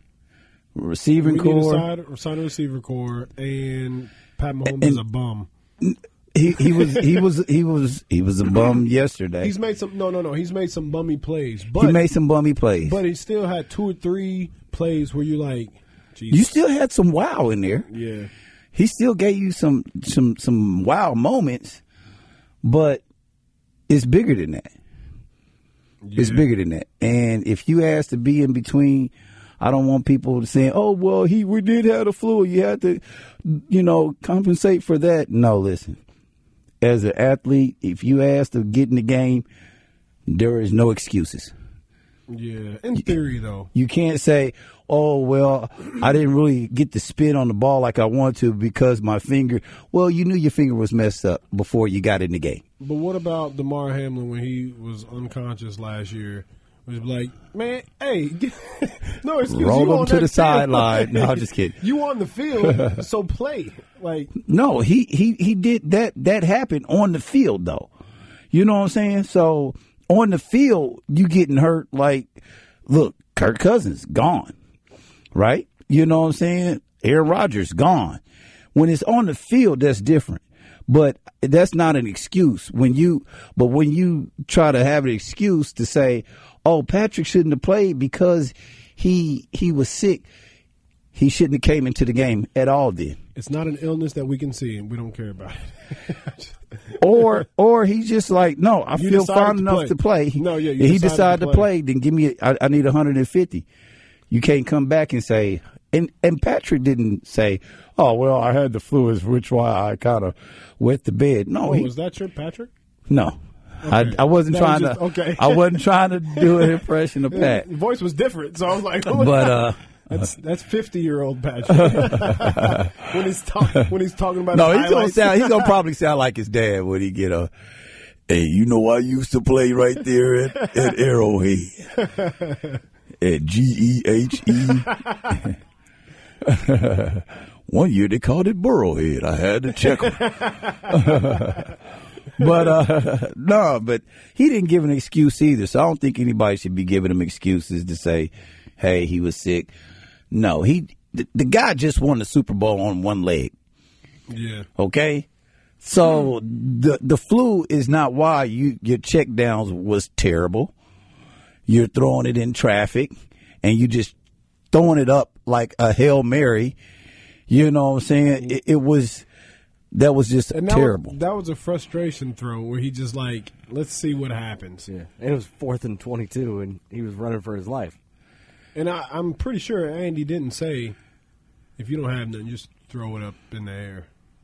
Receiving we need a core. side, side receiver core, and Pat Mahomes And- is a bum. He he was he was he was he was a bum yesterday. He's made some no no no. He's made some bummy plays, but he made some bummy plays. but he still had two or three plays where you like, Jesus. You still had some wow in there. yeah. he still gave you some some some wow moments, but it's bigger than that. Yeah. It's bigger than that. And if you ask to be in between, I don't want people saying, "Oh, well, he we did have the flu. You had to, you know, compensate for that." No, listen. As an athlete, if you ask to get in the game, there is no excuses. Yeah, in theory, though. You can't say, "Oh, well, I didn't really get to spin on the ball like I wanted to because my finger." Well, you knew your finger was messed up before you got in the game. But what about DeMar Hamlin when he was unconscious last year? It was like, man, hey, get, no excuse. Roll you him on to the field. sideline. No, I'm just kidding. You on the field, so play. Like no, he he he did that. That happened on the field, though. You know what I'm saying? So on the field, you getting hurt. Like, look, Kirk Cousins gone, right? You know what I'm saying? Aaron Rodgers gone. When it's on the field, that's different. But that's not an excuse. When you, but when you try to have an excuse to say, "Oh, Patrick shouldn't have played because he he was sick," he shouldn't have came into the game at all. Then it's not an illness that we can see, and we don't care about it. or or he's just like, "No, I you feel fine to enough play. to play." No, yeah, you he decided, decided to to play. play. Then give me, I, I need one hundred fifty. You can't come back and say, and and Patrick didn't say, "Oh, well, I had the flu, which why I kind of wet the bed." No, oh, he, was that your Patrick? No. Okay. I, I wasn't That trying was just, to. okay. I wasn't trying to do an impression of Pat. Your voice was different, so I was like, but uh, that's that's fifty year old Patrick when he's talking when he's talking about no, his he's gonna highlights. sound. He's gonna probably sound like his dad when he get a. Hey, you know I used to play right there at, at Arrowhead at G E H E. One year they called it Burrowhead. I had to check him. But, uh, no, but he didn't give an excuse either. So I don't think anybody should be giving him excuses to say, hey, he was sick. No, he, the, the guy just won the Super Bowl on one leg. Yeah. Okay. So the, the flu is not why you, your check downs was terrible. You're throwing it in traffic and you just throwing it up like a Hail Mary. You know what I'm saying? It, it was, that was just and that terrible. Was, that was a frustration throw where he just like, let's see what happens. Yeah, and it was fourth and twenty-two, and he was running for his life. And I, I'm pretty sure Andy didn't say, if you don't have nothing, just throw it up in the air.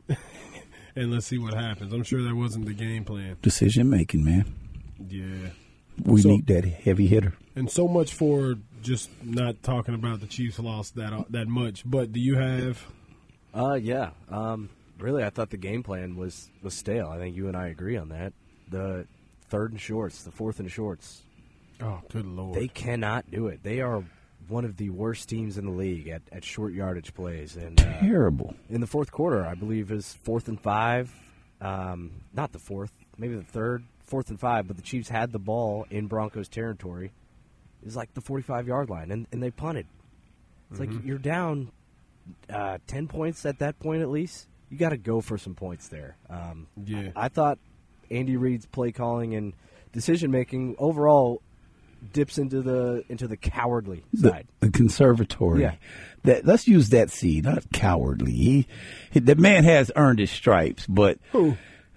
And let's see what happens. I'm sure that wasn't the game plan. Decision making, man. Yeah. We So- need that heavy hitter. And so much for just not talking about the Chiefs loss that that much. But do you have Uh, yeah. Um, really, I thought the game plan was, was stale. I think you and I agree on that. The third and shorts, the fourth and shorts, Oh, good Lord. they cannot do it. They are one of the worst teams in the league at, at short yardage plays. And uh, Terrible. in the fourth quarter, I believe, is fourth and five. Um, not the fourth, maybe the third, fourth and five. But the Chiefs had the ball in Broncos territory. It was like the forty-five yard line, and, and they punted. It's Mm-hmm. like you're down uh, ten points at that point at least. You got to go for some points there. Um, Yeah. I, I thought Andy Reid's play calling and decision making overall dips into the into the cowardly The, side. the conservatory. Yeah. That let's use that C, not cowardly. He, he the man has earned his stripes, but Who?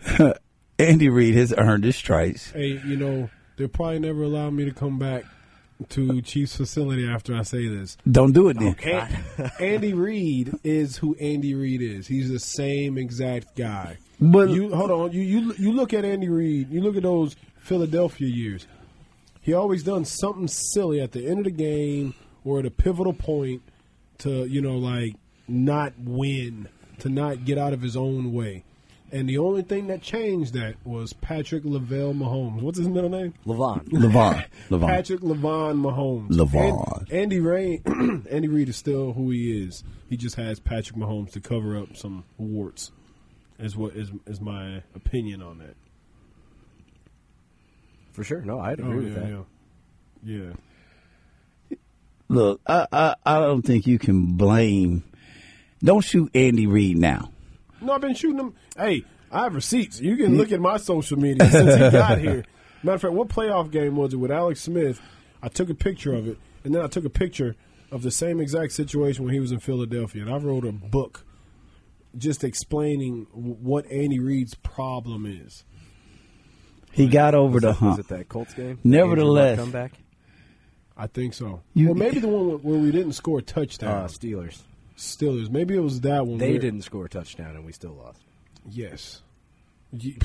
Andy Reid has earned his stripes. Hey, you know, they'll probably never allow me to come back to Chiefs facility after I say this. Don't do it then. An- Andy Reid is who Andy Reid is. He's the same exact guy. But You hold on. You you you look at Andy Reid. You look at those Philadelphia years. He always done something silly at the end of the game or at a pivotal point to, you know, like not win, to not get out of his own way. And the only thing that changed that was Patrick Lavelle Mahomes. What's his middle name? Levon. Levon. Levon. Patrick Levon Mahomes. Levon. And, Andy Reid, Andy Reid is still who he is. He just has Patrick Mahomes to cover up some warts. Is what is is my opinion on that. For sure. No, I'd agree Oh, with yeah, that. yeah, yeah. Look, I, I I don't think you can blame. Don't shoot Andy Reid now. No, I've been shooting him. Hey, I have receipts. You can look at my social media since he got here. Matter of fact, what playoff game was it with Alex Smith? I took a picture of it, and then I took a picture of the same exact situation when he was in Philadelphia. And I wrote a book just explaining what Andy Reid's problem is. He got over was the it, hump. Was it that Colts game? Nevertheless, comeback. I think so. You- Or maybe the one where we didn't score a touchdown. Uh, Steelers. Steelers. Maybe it was that one. They where- didn't score a touchdown, and we still lost. Yes. Ye-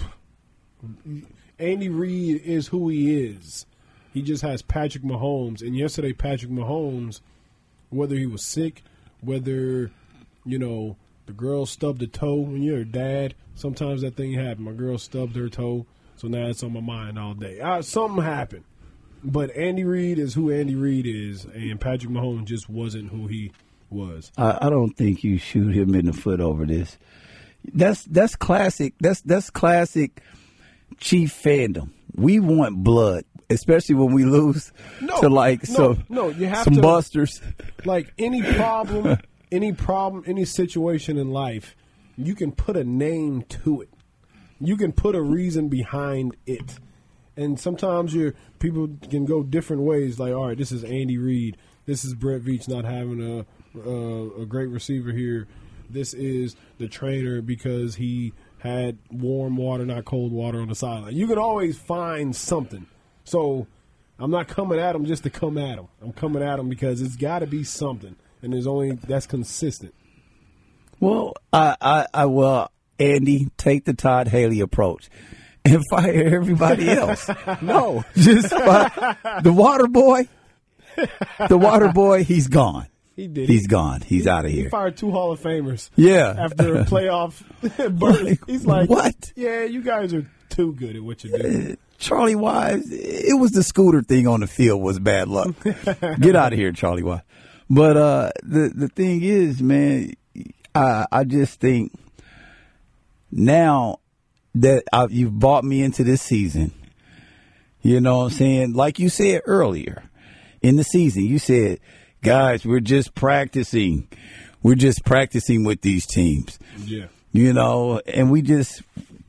Andy Reid is who he is. He just has Patrick Mahomes. And yesterday, Patrick Mahomes, whether he was sick, whether, you know, the girl stubbed a toe. When you're a dad, sometimes that thing happened. My girl stubbed her toe, so now it's on my mind all day. Uh, something happened. But Andy Reid is who Andy Reid is, and Patrick Mahomes just wasn't who he was. I, I don't think you shoot him in the foot over this. That's that's classic. That's that's classic Chief fandom. We want blood, especially when we lose No, to like no, some no, you have some to- busters. Like any problem, any problem, any situation in life, you can put a name to it. You can put a reason behind it. And sometimes your people can go different ways. Like, all right, this is Andy Reid. This is Brett Veach not having a a, a great receiver here. This is the trainer because he had warm water, not cold water on the sideline. You can always find something. So I'm not coming at him just to come at him. I'm coming at him because it's got to be something, and there's only that's consistent. Well, I, I, I well, Andy, take the Todd Haley approach and fire everybody else. No, just fire. The water boy. The water boy, he's gone. He did. He's gone. He's out of He here. fired two Hall of Famers. Yeah. After a playoff burst. He's like, What? Yeah, you guys are too good at what you do. Charlie Wise, it was the scooter thing on the field was bad luck. Get out of here, Charlie Wise. But uh, the the thing is, man, I I just think now that I, you've brought me into this season, you know what I'm saying? Like you said earlier in the season, you said, guys, we're just practicing. We're just practicing with these teams. Yeah. You know, and we just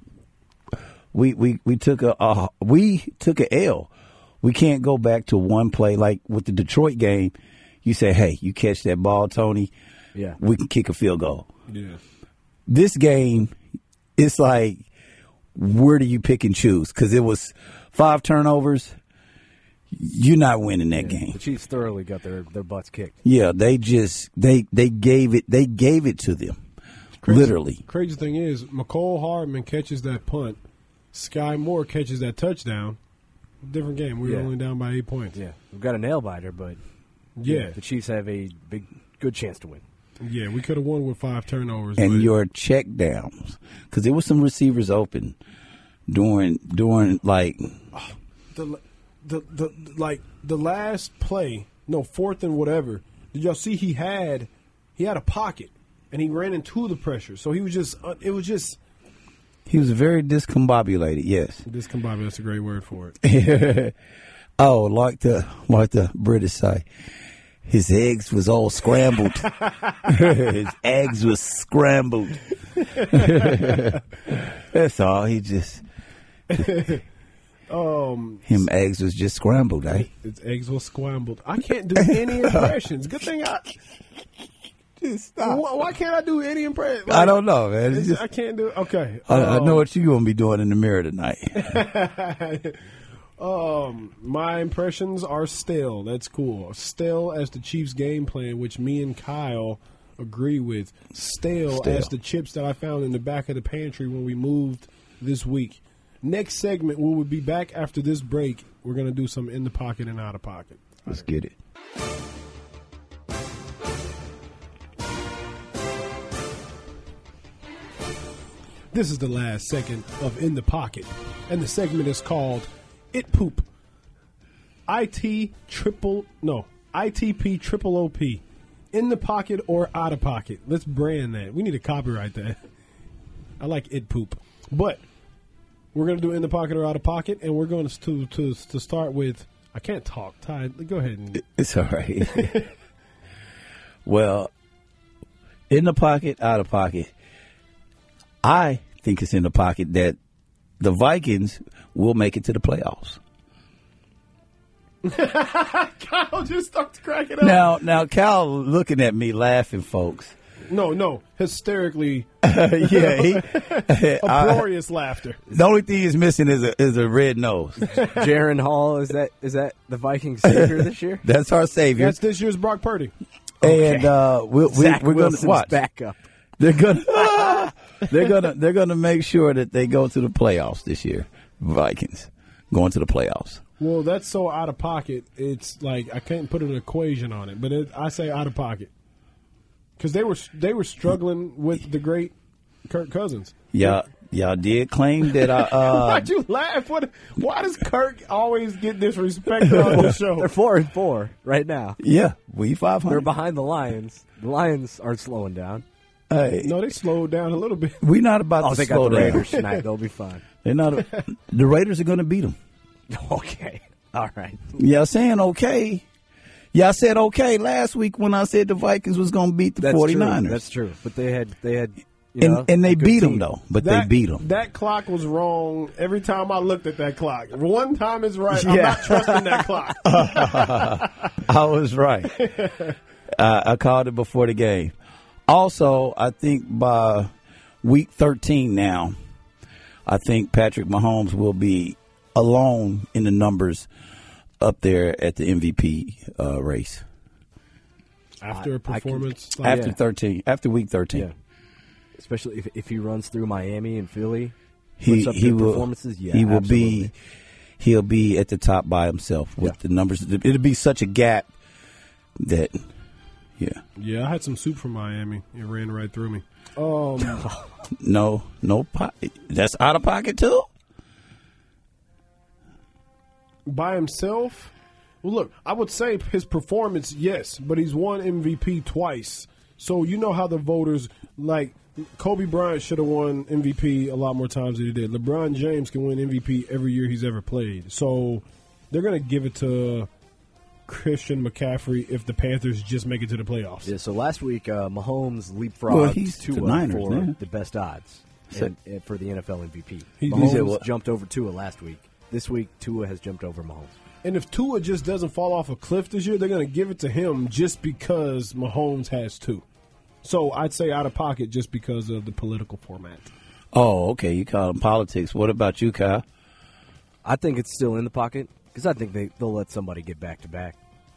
we we we took a uh, we took a L. We can't go back to one play like with the Detroit game. You say, "Hey, you catch that ball, Tony. Yeah, we can kick a field goal." Yeah. This game, it's like, where do you pick and choose? Because it was five turnovers. You're not winning that yeah. game. The Chiefs thoroughly got their, their butts kicked. Yeah, they just they they gave it they gave it to them. Crazy, Literally. Crazy thing is, McCole Hardman catches that punt. Sky Moore catches that touchdown. Different game. We were Yeah. only down by eight points. Yeah, we've got a nail biter, but Yeah. the Chiefs have a big, good chance to win. Yeah, we could have won with five turnovers. And but your check downs, because there was some receivers open during during like the, the the like the last play, no fourth and whatever. Did y'all see he had he had a pocket and he ran into the pressure. So he was just uh, it was just he was very discombobulated. Yes. discombobulated. That's a great word for it. Oh, like the like the British say, his eggs was all scrambled. His eggs was scrambled. That's all. He just um, him eggs was just scrambled, eh? His eggs were scrambled. I can't do any impressions. Good thing I. Just stop. Why, why can't I do any impressions? I don't know, man. It's just, I can't do. Okay, I, I um, know what you're gonna be doing in the mirror tonight. Um, my impressions are stale. That's cool. Stale as the Chiefs' game plan, which me and Kyle agree with. Stale, Stale. as the chips that I found in the back of the pantry when we moved this week. Next segment, we will be back after this break. We're going to do some in the pocket and out of pocket. Let's get it. This is the last segment of In the Pocket, and the segment is called It Poop. I T triple, no, I T P triple O P. In the pocket or out of pocket. Let's brand that. We need to copyright that. I like It Poop. But we're going to do In the Pocket or out of pocket, and we're going to to to start with, I can't talk. Ty, go ahead. And, It's all right. Well, in the pocket, out of pocket. I think it's in the pocket that the Vikings will make it to the playoffs. Kyle just starts cracking up. Now, now, Cal looking at me laughing, folks. No, no, hysterically, yeah, he, uproarious laughter. The only thing he's missing is a is a red nose. Jaron Hall, is that is that the Vikings savior this year? That's our savior. That's this year's Brock Purdy. And uh, we'll, we, Zach we're going to Wilson's watch. backup. They're gonna they're gonna they're gonna make sure that they go to the playoffs this year. Vikings going to the playoffs. Well, that's so out of pocket. It's like I can't put an equation on it, but it, I say out of pocket because they were they were struggling with the great Kirk Cousins. Yeah, y'all did claim that. I, uh, Why'd you laugh? What? Why does Kirk always get disrespected on the show? They're four and four right now. yeah, we five They're hundred. behind the Lions. The Lions aren't slowing down. Hey, No, they slowed down a little bit. we're not about Oh, to they slow got the down. Raiders tonight. They'll be fine. They're not. A, the Raiders are going to beat them. Okay. All right. Y'all saying okay? Y'all said okay last week when I said the Vikings was going to beat the That's 49ers. true. That's true. But they had they had you and know, and they a good beat them team. though. But That, they beat them. That clock was wrong every time I looked at that clock. One time is right. I'm Yeah. not trusting that clock. I was right. uh, I called it before the game. Also, I think by week thirteen now, I think Patrick Mahomes will be alone in the numbers up there at the M V P uh, race. After a I- I can- performance, like, After yeah. thirteen, after week thirteen, Yeah. Especially if if he runs through Miami and Philly, he puts up he good will performances. Yeah, he will absolutely. be he'll be at the top by himself with Yeah. the numbers. It'll be such a gap that yeah yeah, I had some soup from Miami. It ran right through me. Um, no no po- that's out of pocket too. by himself, well, look, I would say his performance, yes, but he's won M V P twice. So you know how the voters like. Kobe Bryant should have won M V P a lot more times than he did. LeBron James can win M V P every year he's ever played. So they're going to give it to Christian McCaffrey if the Panthers just make it to the playoffs. Yeah, so last week, uh, Mahomes leapfrogged Well, he's the Tua Niners for now. the best odds So- and, and for the N F L M V P. He- he Mahomes said what? jumped over Tua last week. This week, Tua has jumped over Mahomes. And if Tua just doesn't fall off a cliff this year, they're going to give it to him just because Mahomes has two. So I'd say out of pocket just because of the political format. Oh, okay. You call them politics. What about you, Kyle? I think it's still in the pocket because I think they, they'll let somebody get back to back.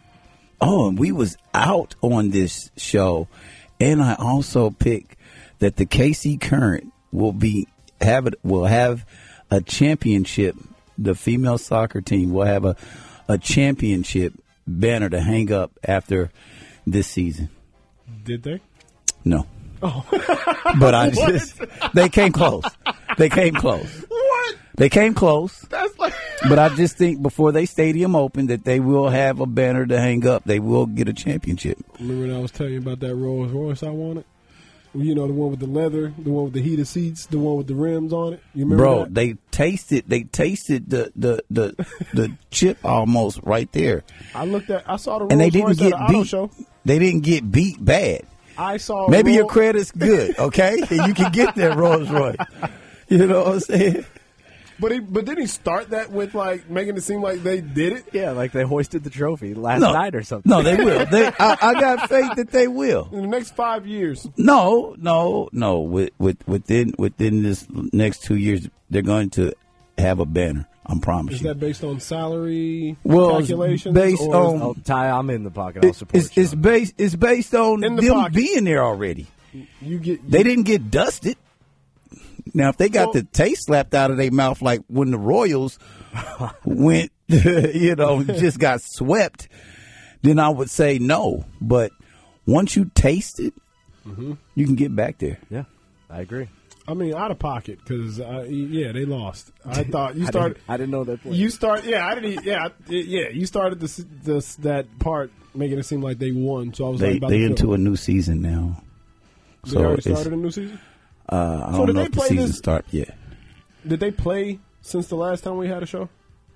Oh, and we was out on this show, and I also picked that the K C Current will be have it will have a championship. The female soccer team will have a a championship banner to hang up after this season. Did they? No. Oh. But I just they came close. They came close. What? They came close. That's like But I just think before they stadium open that they will have a banner to hang up. They will get a championship. Remember when I was telling you about that Rolls Royce I wanted? You know, the one with the leather, the one with the heated seats, the one with the rims on it. You remember Bro, that? they tasted they tasted the the the, the chip almost right there. I looked at, I saw the Rolls And they didn't Royce get at the auto beat. show. They didn't get beat bad. I saw Maybe your Roll- credit's good, okay? And you can get that Rolls Royce. You know what I'm saying? But he, but didn't he start that with like making it seem like they did it? Yeah, like they hoisted the trophy last No, night or something. no, they will. They, I, I got faith that they will. In the next five years, No, no, no. With, with, within within this next two years, they're going to have a banner. I promise is you. that based on salary Well, it's calculations? based or is- on- Oh, Ty, I'm in the pocket. I'll It- support it's, you. it's based. It's based on In them the pocket. being there already. you get They didn't get dusted. Now, if they got So- the taste slapped out of their mouth like when the Royals went, you know, just got swept, then I would say no. But once you taste it, Mm-hmm. you can get back there. Yeah, I agree. I mean, out of pocket because uh, yeah, they lost. I thought you I started. didn't, I didn't know that. Play. You start, yeah. I didn't. Yeah, I- yeah. You started this, this that part making it seem like they won. So I was They like, about they to into feel- a new season now. They So already it's, started a new season. uh, I So don't did know they if the play season this- start yet. Did they play since the last time we had a show?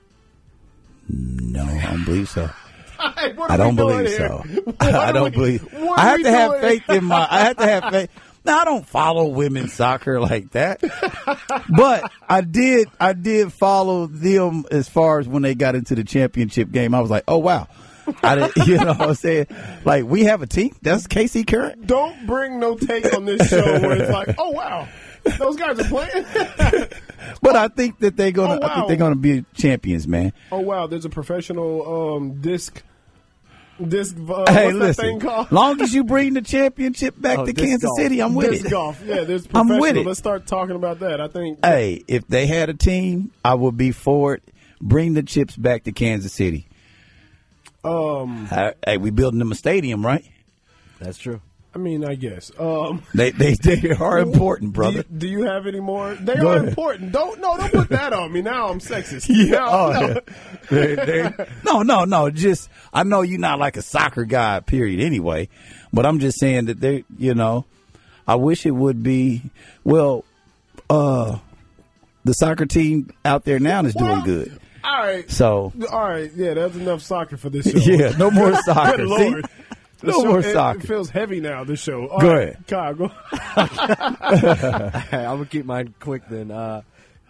No, I don't believe so. Hey, what are I don't we doing believe here? so. What I are don't we- believe. what are I have we to have doing? faith in my. I have to have faith. Now I don't follow women's soccer like that, but I did. I did follow them as far as when they got into the championship game. I was like, oh wow, I didn't, you know what I'm saying? Like, we have a team. That's K C Current. Don't bring no take on this show where it's like, oh, wow, those guys are playing. But I think that they're gonna. Oh, wow. I think they're gonna be champions, man. Oh wow, there's a professional um, disc. Disc. Uh, Hey, what's that listen. thing called? Long as you bring the championship back Oh, to disc Kansas golf. City, I'm with disc it. golf. Yeah, there's I'm professional. with it. Let's start talking about that. I think. Hey, if they had a team, I would be for it. Bring the chips back to Kansas City. Um, Hey, we building them a stadium, right? That's true. I mean, I guess. Um, They they they are important, do brother. you, do you have any more? They Go are ahead. important. Don't no, don't put that on me. Now I'm sexist. Yeah. Now, Oh, no. yeah. They- they- no, no, no. Just I know you're not like a soccer guy, period. Anyway, but I'm just saying that they, you know, I wish it would be. Well, uh, the soccer team out there now is Well, doing good. All right. So All right. Yeah, that's enough soccer for this show. yeah, no more soccer. Good See? Lord. The No show- more it, soccer. It feels heavy now, this show. All Go right, ahead. Kyle, go. Hey, I'm gonna keep mine quick then. Uh,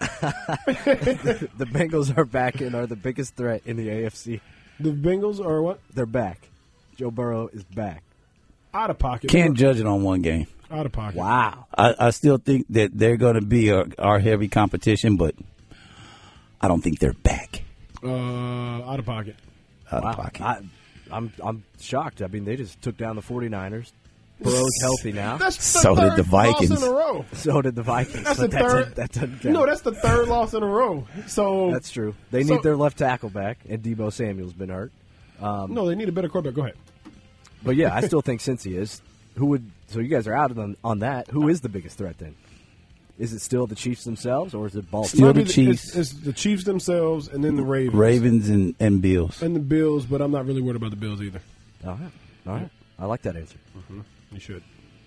the, the Bengals are back and are the biggest threat in the A F C. The Bengals are what? They're back. Joe Burrow is back. Out of pocket. Can't judge it on one game. Out of pocket. Wow. I, I still think that they're going to be our, our heavy competition, but I don't think they're back. Uh, out of pocket. Out Wow. of pocket. I, I'm I'm shocked. I mean, they just took down the 49ers. Burrow's healthy now. That's the So third did the Vikings. loss in a row. So did the Vikings. That's but the that third. doesn't- that doesn't count. No, that's the third loss in a row. So That's true. They So- need their left tackle back, and Debo Samuel's been hurt. no, they need a better quarterback. Go ahead. But yeah, I still think Cincy is. Who would? So you guys are out on on that. Who is the biggest threat then? Is it still the Chiefs themselves, or is it Baltimore? Still Might the be Chiefs. It's, it's the Chiefs themselves, and then the Ravens. Ravens and, and Bills. and the Bills, but I'm not really worried about the Bills either. All right, all right. I like that answer. You should.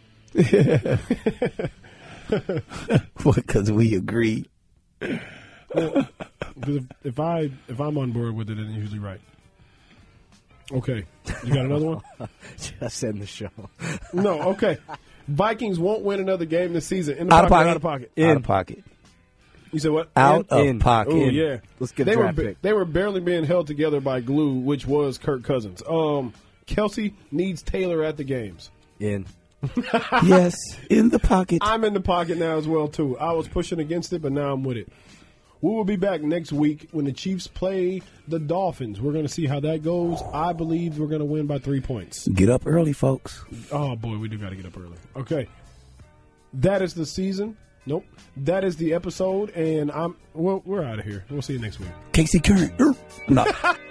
Because we agree. Because if, if I if I'm on board with it, then you're usually right. Okay, you got another one? Just end the show. No. Okay. Vikings won't win another game this season. In the Out of pocket, pocket. Out of pocket. Out of pocket. You said what? Out In. of In. pocket. Oh yeah. Let's get a they were draft ba- pick. they were barely being held together by glue, which was Kirk Cousins. Um, Kelsey needs Taylor at the games. In. Yes, in the pocket. I'm in the pocket now as well too. I was pushing against it, but now I'm with it. We will be back next week when the Chiefs play the Dolphins. We're going to see how that goes. I believe we're going to win by three points. Get up early, folks. Oh boy, we do got to get up early. Okay, that is the season. Nope, that is the episode, and I'm well. We're out of here. We'll see you next week. Casey Current. Er, No.